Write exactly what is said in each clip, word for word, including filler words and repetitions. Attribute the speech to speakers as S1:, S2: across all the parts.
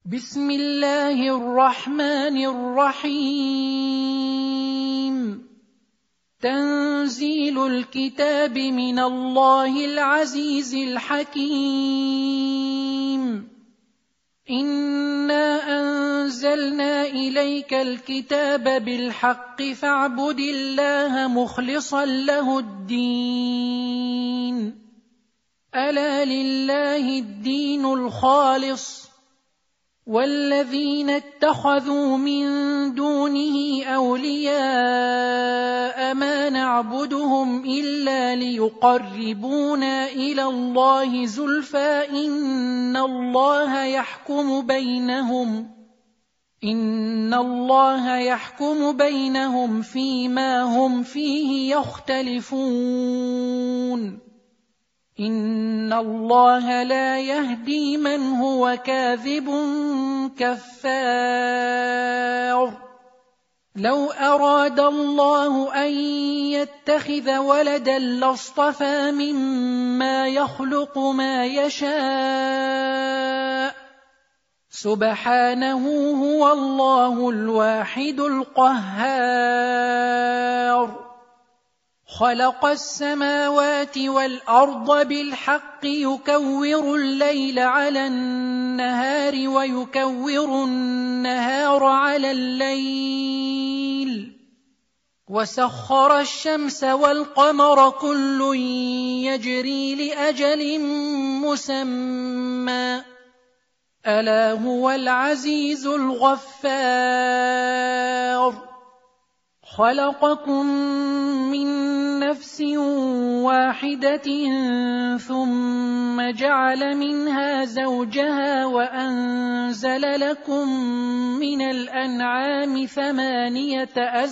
S1: بسم الله الرحمن الرحيم. تنزيل الكتاب من الله العزيز الحكيم. إنا أنزلنا إليك الكتاب بالحق فاعبد الله مخلصا له الدين. ألا لله الدين الخالص، والذين اتخذوا من دونه أولياء ما نعبدهم إلا ليقربونا إلى الله زلفى إن الله يحكم بينهم إن الله يحكم بينهم فيما هم فيه يختلفون. إن الله لا يهدي من هو كاذب كفار. لو أراد الله أن يتخذ ولدا لاصطفى مما يخلق ما يشاء، سبحانه هو الله الواحد القهار. خلق السماوات والأرض بالحق يكور الليل على النهار ويكور النهار على الليل، وسخر الشمس والقمر كل يجري لأجل مسمى، ألا هو العزيز الغفار. خلقكم من نفس واحدة ثم جعل منها زوجها وأنزل لكم من الأنعام ثمانية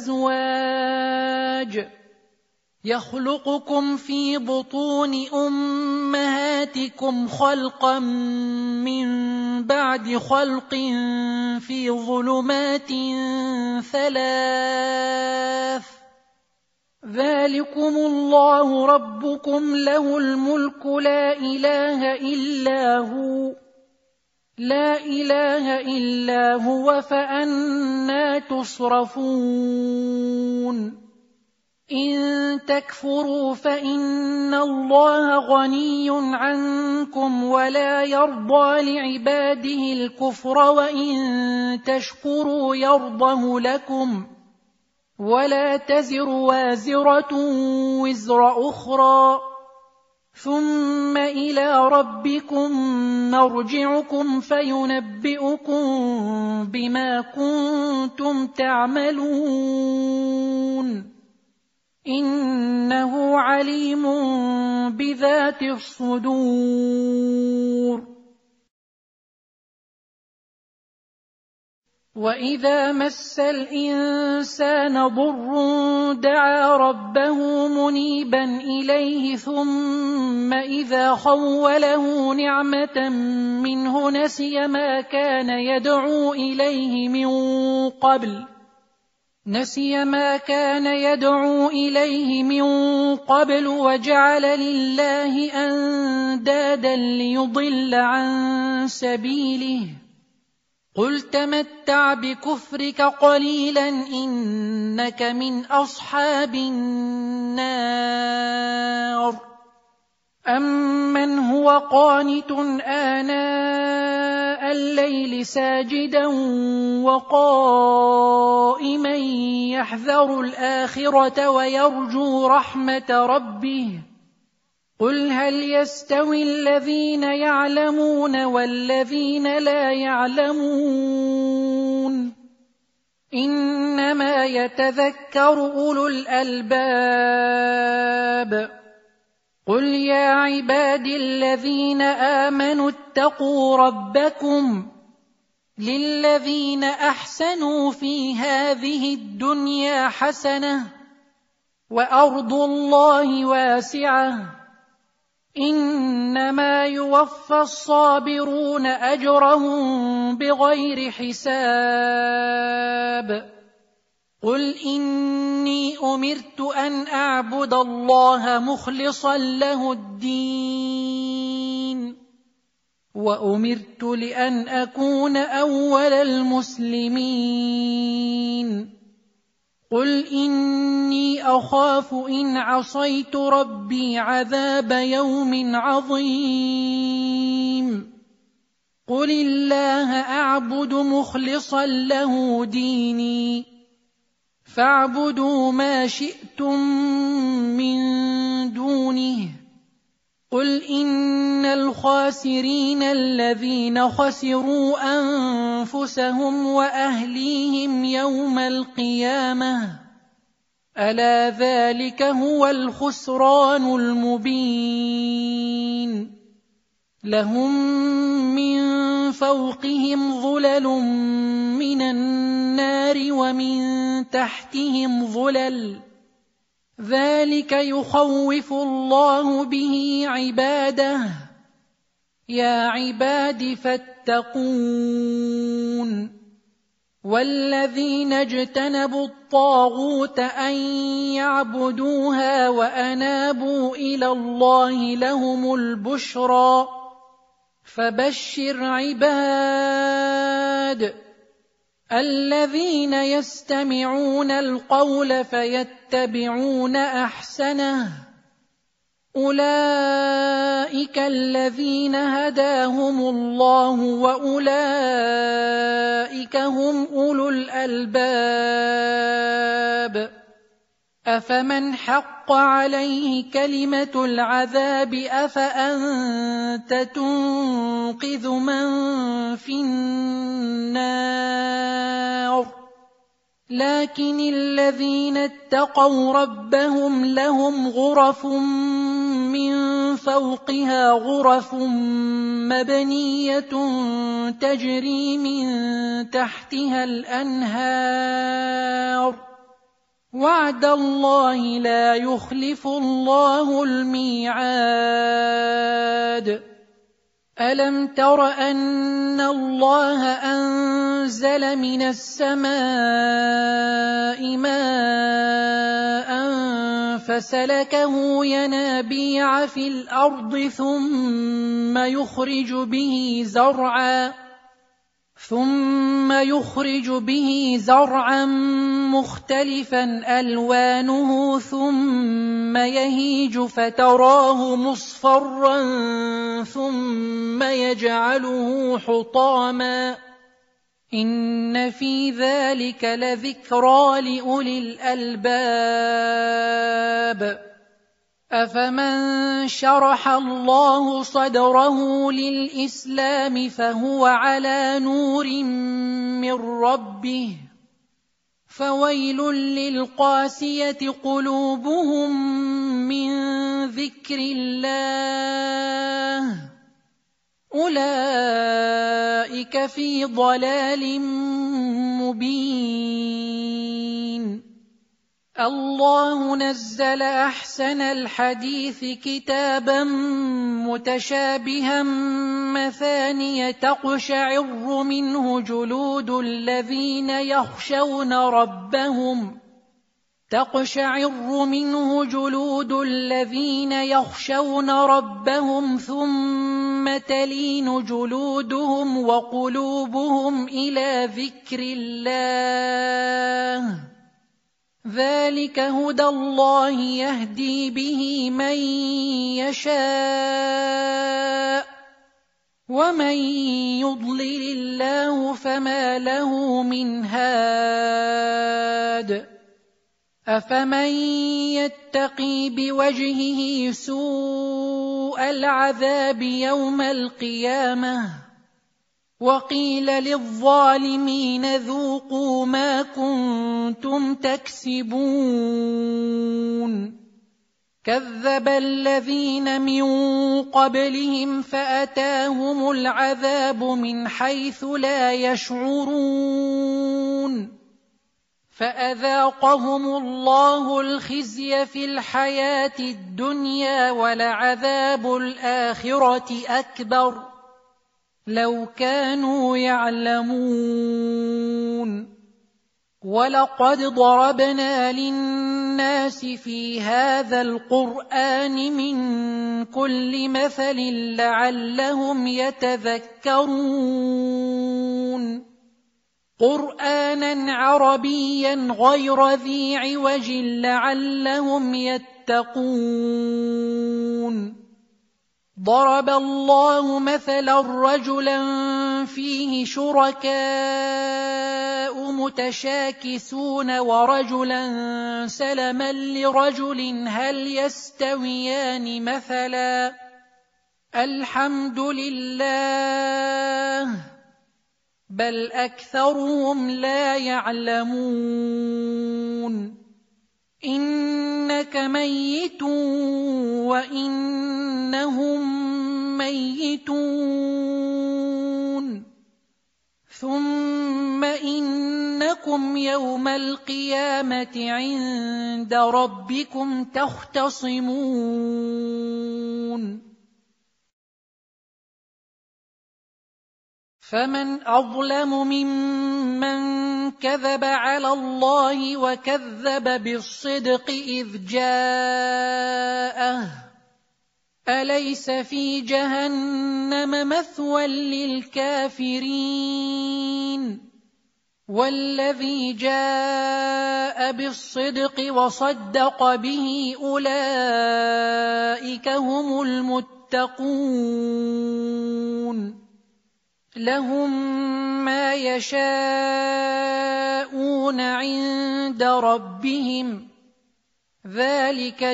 S1: أزواج يخلقكم في بطون أمهاتكم خلقا من بعد خلق في ظلمات ثلاث، ذلكم الله ربكم له الملك لا إله إلا هو لا إله إلا هو فأنى تصرفون. إن تكفروا فإن الله غني عنكم ولا يرضى لعباده الكفر، وإن تشكروا يرضه لكم، ولا تزر وازرة وزر أخرى، ثم إلى ربكم مرجعكم فينبئكم بما كنتم تعملون. إنه عليم بذات الصدور. وإذا مس الإنسان ضر دعا ربه منيبا إليه ثم إذا خوله نعمة منه نسي ما كان يدعو إليه من قبل نسي ما كان يدعو إليه من قبل وجعل لله أندادا ليضل عن سبيله. قل تمتع بكفرك قليلا إنك من أصحاب النار. أمن هو قانت آناء الليل ساجدا وقائما يحذر الآخرة ويرجو رحمة ربه، قل هل يستوي الذين يعلمون والذين لا يعلمون؟ إنما يتذكر أولو الألباب. قل يا عبادي الذين آمنوا اتقوا ربكم، للذين أحسنوا في هذه الدنيا حسنة، وأرض الله واسعة، إنما يوفى الصابرون أجرهم بغير حساب. قل إني أمرت أن أعبد الله مخلصا له الدين، وأمرت لأن أكون أول المسلمين قل إني أخاف إن عصيت ربي عذاب يوم عظيم قل الله أعبد مخلصا له ديني فاعبدوا ما شئتم من دونه قل إن الخاسرين الذين خسروا أنفسهم وأهليهم يوم القيامة ألا ذلك هو الخسران المبين لهم من فوقهم ظلل من النار ومن تحتهم ظلل ذلك يخوف الله به عباده يا عباد فاتقون والذين اجتنبوا الطاغوت أن يعبدوها وأنابوا إلى الله لهم البشرى فبشر عباد الذين يستمعون القول فيتبعون أحسنه أولئك الذين هداهم الله وأولئك هم أولو الألباب أفمن حق عليه كلمة العذاب أفأنت تنقذ من في النار لكن الذين اتقوا ربهم لهم غرف من فوقها غرف مبنية تجري من تحتها الأنهار وعد الله لا يخلف الله الميعاد ألم تر أن الله أنزل من السماء ماء فسلكه ينابيع في الأرض ثم يخرج به زرعا ثم يخرج به زرعا مختلفا ألوانه ثم يهيج فتراه مصفرا ثم يجعله حطاما إن في ذلك لذكرى لأولي الألباب أفمن شرح الله صدره للإسلام فهو على نور من ربه فويل للقاسية قلوبهم من ذكر الله أولئك في ضلال مبين الله نزل أحسن الحديث كتابا متشابها مثانية تقشعر منه جلود الذين يخشون ربهم تقشعر منه جلود الذين يخشون ربهم ثم تلين جلودهم وقلوبهم إلى ذكر الله ذلك هدى الله يهدي به من يشاء ومن يضلل الله فما له من هاد أفمن يتقي بوجهه سوء العذاب يوم القيامة وقيل للظالمين ذوقوا ما كنتم تكسبون كذب الذين من قبلهم فأتاهم العذاب من حيث لا يشعرون فأذاقهم الله الخزي في الحياة الدنيا ولعذاب الآخرة أكبر لو كانوا يعلمون وَلَقَدْ ضَرَبْنَا لِلنَّاسِ فِي هَذَا الْقُرْآنِ مِنْ كُلِّ مَثَلٍ لَعَلَّهُمْ يَتَذَكَّرُونَ قُرْآنًا عَرَبِيًّا غَيْرَ ذِي عِوَجٍ لَعَلَّهُمْ يَتَّقُونَ ضَرَبَ اللَّهُ مَثَلًا رَجُلًا فِيهِ شُرَكَاءُ مُتَشَاكِسُونَ وَرَجُلًا سَلَمًا لِرَجُلٍ هَلْ يَسْتَوِيَانِ مَثَلًا الْحَمْدُ لِلَّهِ بَلْ أَكْثَرُهُمْ لَا يَعْلَمُونَ إِنَّكَ مَيِّتٌ وَإِنَّهُم مَّيِّتُونَ ثُمَّ إِنَّكُمْ يَوْمَ الْقِيَامَةِ عِندَ رَبِّكُمْ تَخْتَصِمُونَ فَمَنْ أَظْلَمُ مِمَّنْ كَذَبَ عَلَى اللَّهِ وَكَذَّبَ بِالصِّدْقِ إِذْ جَاءَهُ أَلَيْسَ فِي جَهَنَّمَ مَثْوًى لِلْكَافِرِينَ وَالَّذِي جَاءَ بِالصِّدْقِ وَصَدَّقَ بِهِ أُولَئِكَ هُمُ الْمُتَّقُونَ لَهُم مَّا يَشَاءُونَ عِندَ رَبِّهِمْ ذَلِكَ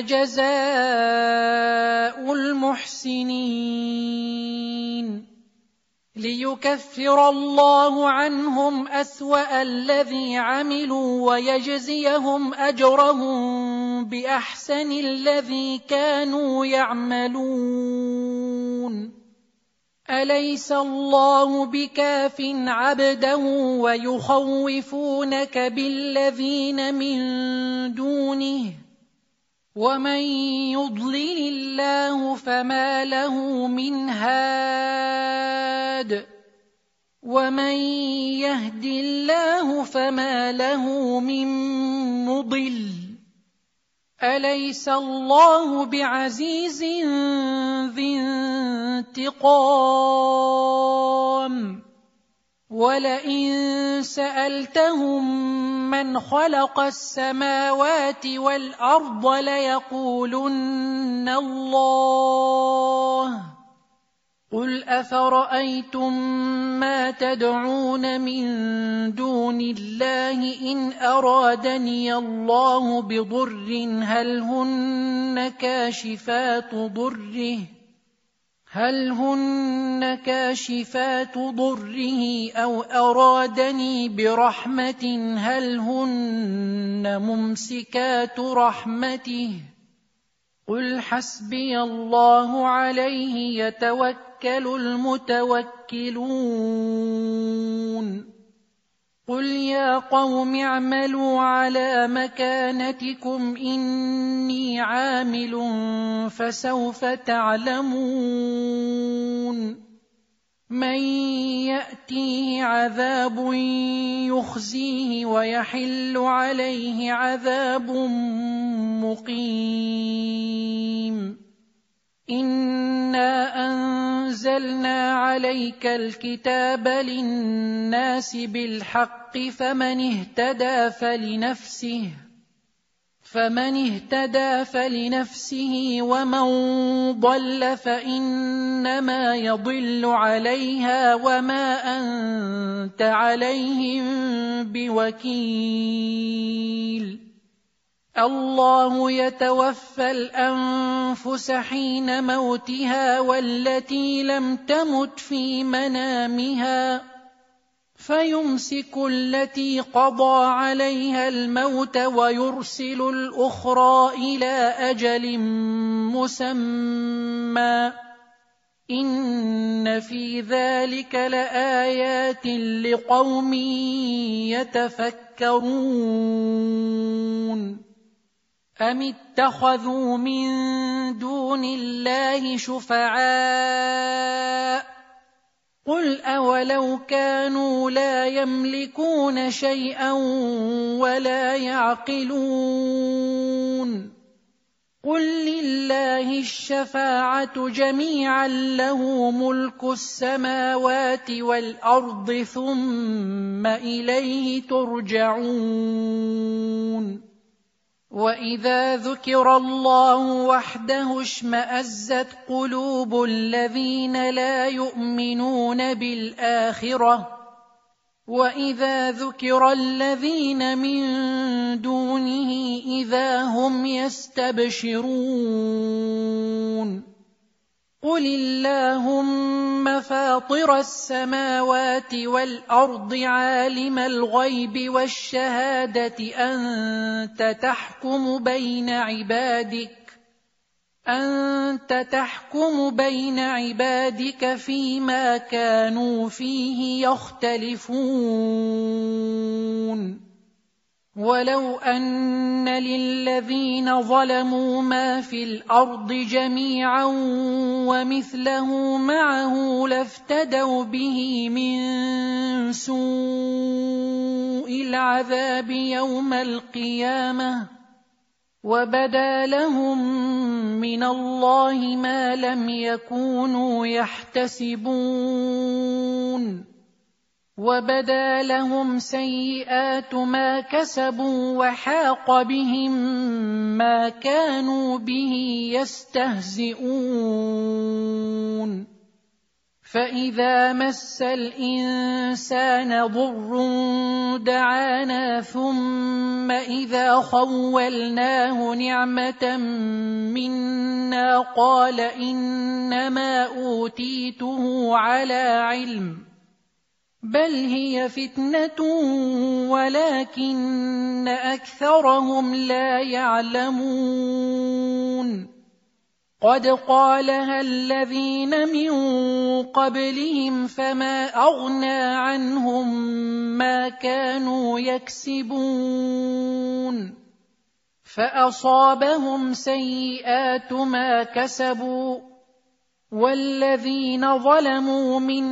S1: جَزَاءُ الْمُحْسِنِينَ لِيُكَفِّرَ اللَّهُ عَنْهُمْ أَسْوَأَ الَّذِي عَمِلُوا وَيَجْزِيَهُمْ أَجْرَهُم بِأَحْسَنِ الَّذِي كَانُوا يَعْمَلُونَ أَلَيْسَ اللَّهُ بِكَافٍ عَبْدَهُ وَيُخَوِّفُونَكَ بِالَّذِينَ مِن دُونِهِ وَمَن يُضْلِلِ اللَّهُ فَمَا لَهُ مِنْ هَادٍ وَمَن يَهْدِ اللَّهُ فَمَا لَهُ مِن مُّضِلٍّ أَلَيْسَ اللَّهُ بِعَزِيزٍ ذِي انتِقَامٍ وَلَئِن سَأَلْتَهُم مَّنْ خَلَقَ السَّمَاوَاتِ وَالْأَرْضَ لَيَقُولُنَّ اللَّهُ قُلْ أَفَرَأَيْتُم مَّا تَدْعُونَ مِن دُونِ اللَّهِ إِنْ أَرَادَنِيَ اللَّهُ بِضُرٍّ هَلْ هُنَّ كَاشِفَاتُ ضُرِّهِ هل هن كاشفات ضره أو أرادني برحمة هل هن ممسكات رحمته قل حسبي الله عليه يتوكل المتوكلون قل يا قوم اعملوا على مكانتكم إني عامل فسوف تعلمون من يأتيه عذاب يخزيه ويحل عليه عذاب مقيم إنا أنزلنا عليك الكتاب للناس بالحق فمن اهتدى فلنفسه فمن اهتدى فلنفسه ومن ضل فإنما يضل عليها وما أنت عليهم بوكيل الله يتوفى الأنفس حين موتها والتي لم تمت في منامها فيمسك التي قضى عليها الموت ويرسل الأخرى إلى أجل مسمى إن في ذلك لآيات لقوم يتفكرون أم اتخذوا من دون الله شفعاء قل أولو كانوا لا يملكون شيئا ولا يعقلون قل لله الشفاعة جميعا له ملك السماوات والأرض ثم إليه ترجعون وإذا ذكر الله وحده اشمأزت قلوب الذين لا يؤمنون بالآخرة وإذا ذكر الذين من دونه إذا هم يستبشرون قل اللهم فاطر السماوات والأرض عالم الغيب والشهادة أنت تحكم بين عبادك أنت تحكم بين عبادك فيما كانوا فيه يختلفون ولو أن للذين ظلموا ما في الأرض جميعا ومثله معه لافتدوا به من سوء العذاب يوم القيامة وبدا لهم من الله ما لم يكونوا يحتسبون وبدا لهم سيئات ما كسبوا وحاق بهم ما كانوا به يستهزئون فإذا مس الإنسان ضر دعانا ثم إذا خولناه نعمة منا قال إنما أوتيته على علم بل هي فتنة ولكن أكثرهم لا يعلمون قد قالها الذين من قبلهم فما أغنى عنهم ما كانوا يكسبون فأصابهم سيئات ما كسبوا والذين ظلموا من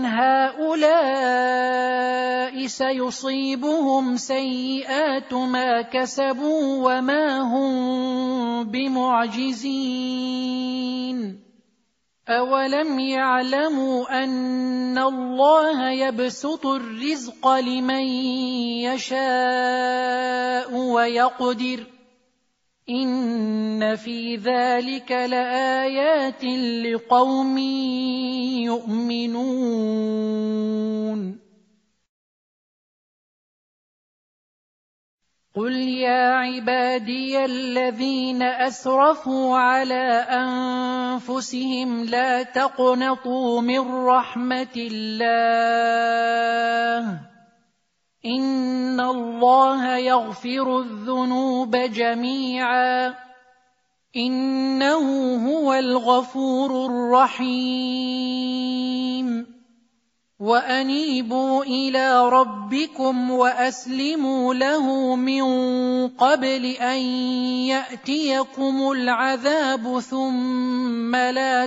S1: هؤلاء سيصيبهم سيئات ما كسبوا وما هم بمعجزين أولم يعلموا أن الله يبسط الرزق لمن يشاء ويقدر إن في ذلك لآيات لقوم يؤمنون قل يا عبادي الذين أسرفوا على أنفسهم لا تقنطوا من رحمة الله إن الله يغفر الذنوب جميعا إنه هو الغفور الرحيم وأنيبوا إلى ربكم وأسلموا له من قبل أن يأتيكم العذاب ثم لا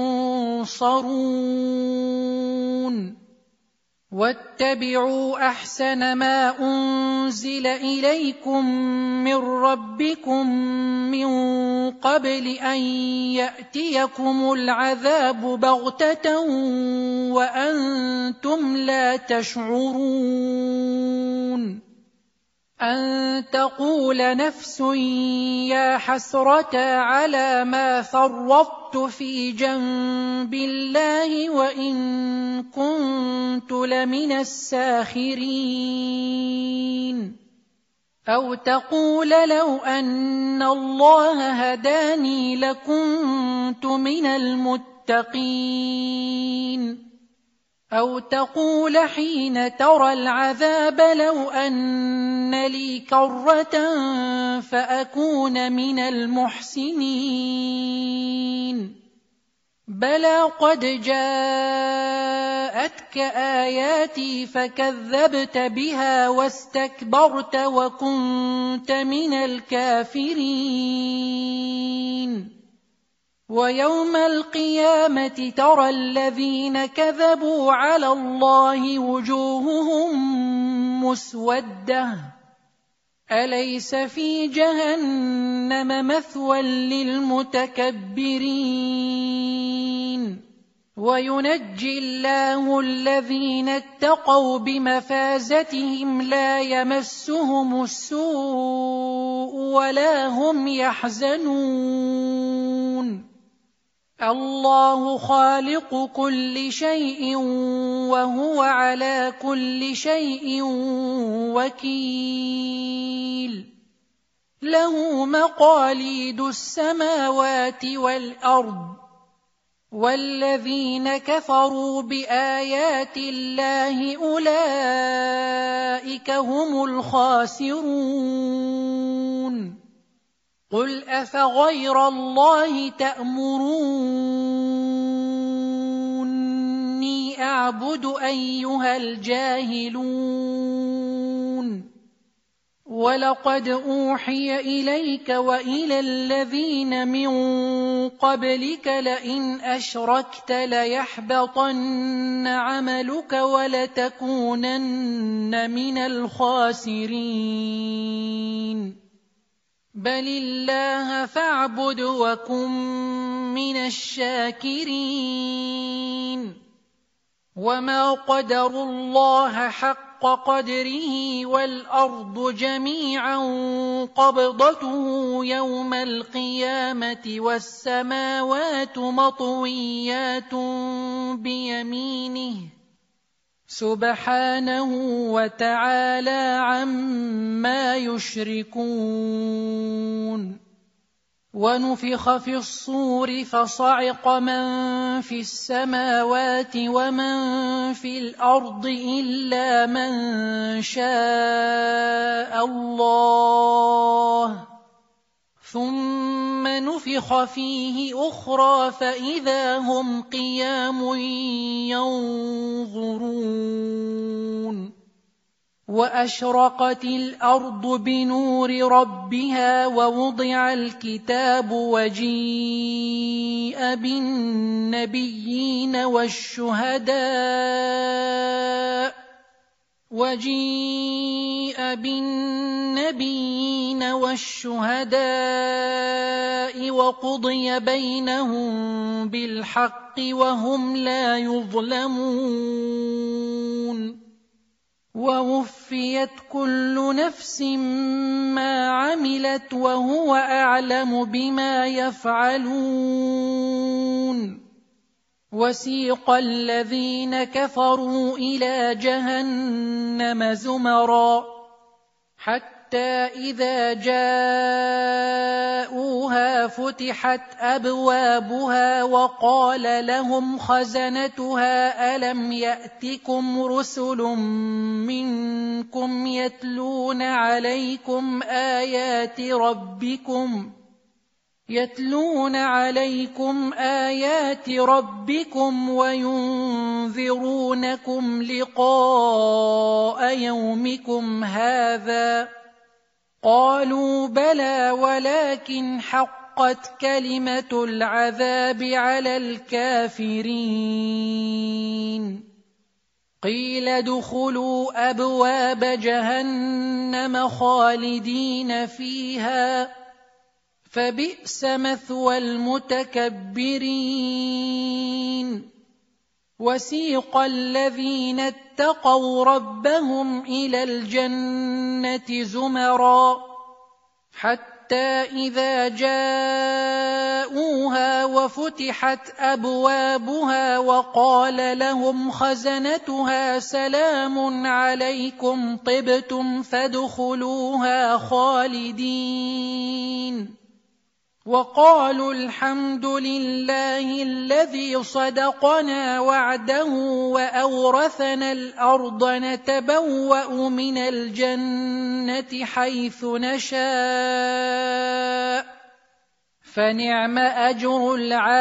S1: تنصرون واتبعوا أحسن ما أنزل إليكم من ربكم من قبل أن يأتيكم العذاب بغتة وأنتم لا تشعرون أن تقول نفس يا حسرة على ما فرطت في جنب الله وإن كنت لمن الساخرين أو تقول لو أن الله هداني لكنت من المتقين أو تقول حين ترى العذاب لو أن لي كرة فأكون من المحسنين بلى قد جاءتك آياتي فكذبت بها واستكبرت وكنت من الكافرين ويوم القيامة ترى الذين كذبوا على الله وجوههم مسودة أليس في جهنم مثوى للمتكبرين وينجي الله الذين اتقوا بمفازتهم لا يمسهم السوء ولا هم يحزنون الله خالق كل شيء وهو على كل شيء وكيل له مقاليد السماوات والأرض والذين كفروا بآيات الله أولئك هم الخاسرون قل أفغير الله تأمروني أعبد أيها الجاهلون ولقد أوحي إليك وإلى الذين من قبلك لئن أشركت ليحبطن عملك ولتكونن من الخاسرين بل الله فاعبد وكن من الشاكرين وما قدروا الله حق قدره والأرض جميعا قبضته يوم القيامة والسماوات مطويات بيمينه سبحانه وتعالى عما يشركون ونفخ في الصور فصعق من في السماوات ومن في الأرض إلا من شاء الله ثم نفخ فيه أخرى فإذا هم قيام ينظرون وأشرقت الأرض بنور ربها ووضع الكتاب وجيء بالنبيين والشهداء وجيء بالنبيين والشهداء وقضي بينهم بالحق وهم لا يظلمون ووفيت كل نفس ما عملت وهو أعلم بما يفعلون وسيق الذين كفروا إلى جهنم زمرا حتى إذا جاءوها فتحت أبوابها وقال لهم خزنتها ألم يأتكم رسل منكم يتلون عليكم آيات ربكم يتلون عليكم آيات ربكم وينذرونكم لقاء يومكم هذا قالوا بلى ولكن حقت كلمة العذاب على الكافرين قيل ادخلوا أبواب جهنم خالدين فيها فبئس مثوى المتكبرين وسيق الذين اتقوا ربهم إلى الجنة زمرا حتى إذا جاءوها وفتحت أبوابها وقال لهم خزنتها سلام عليكم طبتم فادخلوها خالدين وقالوا الحمد لله الذي صدقنا وعده وأورثنا الأرض نتبوأ من الجنة حيث نشاء فنعم أجر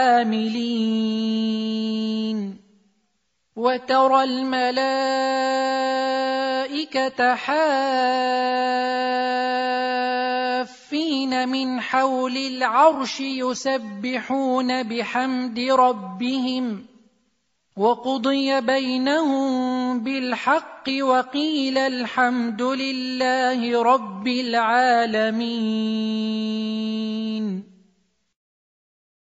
S1: العاملين وترى الملائكة حافين المُسَبِّحِينَ مِنْ حَوْلِ الْعَرْشِ يُسَبِّحُونَ بِحَمْدِ رَبِّهِمْ وَقُضِيَ بَيْنَهُم بِالْحَقِّ وَقِيلَ الْحَمْدُ لِلَّهِ رَبِّ الْعَالَمِينَ.